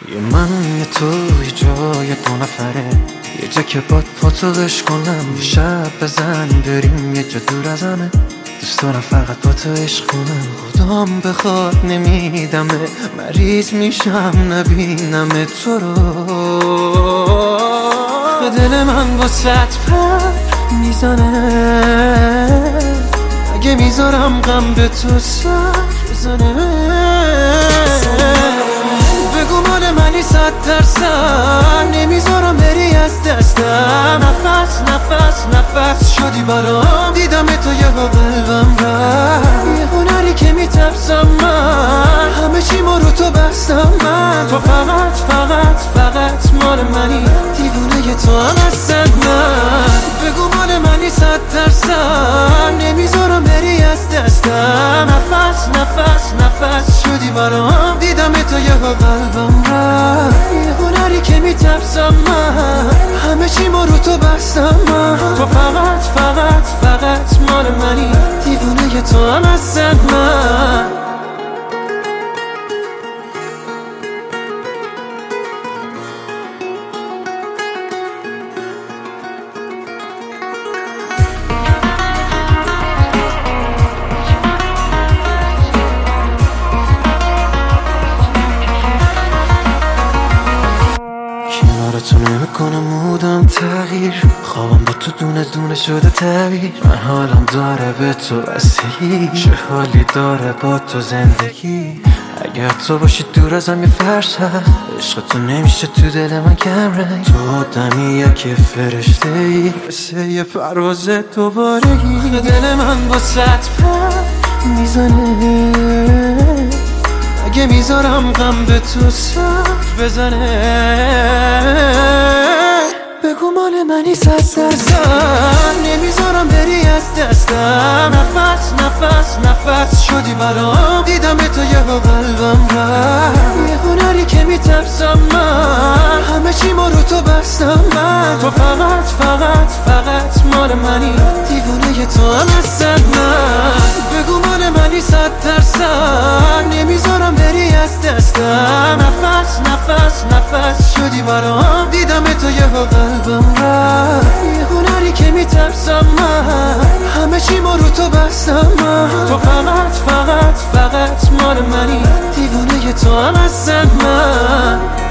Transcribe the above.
یه من یه تو یه جای دو نفره، یه جا که باد پاتو عشق کنم، یه شب بزن بریم یه جا دور از همه. دوست دارم فقط با تو عشق کنم، خدام بخواد نمیدمه، مریض میشم نبینم تو رو. دل من واسط پر میزنه، اگه میذارم غم به تو سر بزنه. بگو مال منی 100%، نمیذارم بری از دستم. نفس نفس نفس شدی برام، دیدم تو یه قلبم رفت. یه هنری که میترسم من، همه چی ما رو تو بستم من. تو فقط فقط فقط مال منی، دیوونه تو هم هستن من. بگو مال منی 100%، نمیذارم بری از دستم. نفس نفس نفس شدی برام، دیدم تو یه قلبم رفت. یه هنری که میترسم من، همه چی ما رو تو بستم من. تو فقط فقط فقط مال منی، دیوونه تو هم هستن من. تو نمیکنم مودم تغییر، خوابم با تو دونه دونه شده تعبیر. من حالم داره به تو بستگی، چه حالی داره با تو زندگی. اگر تو باشی دور ازم یه فرسخ، عشق تو نمیشه تو دل من کم رنگ. تو آدمیه که فرشته ای، مثل یه پرواز دوبارگی. دل من با سط پر میزنه، اگه میذارم غم به تو سر بزنه. بگو مال منی 100%، نمیذارم بری از دستم. نفس نفس نفس شدی برام، دیدم تو یه قلبم رفت. یه هنری که میترسم من، همه چی ما رو تو بستم من. تو فقط فقط فقط مال منی، دیوونه تو هم هستن من. بگو مال منی 100%، نمیذارم بری از دستم. نفس نفس نفس شدی برام، دیدم تو یه قلبم رفت. یه هنری که میترسم من، همه چی ما رو تو بستم من. تو فقط فقط فقط مال منی، دیوونه تو هم هستن من.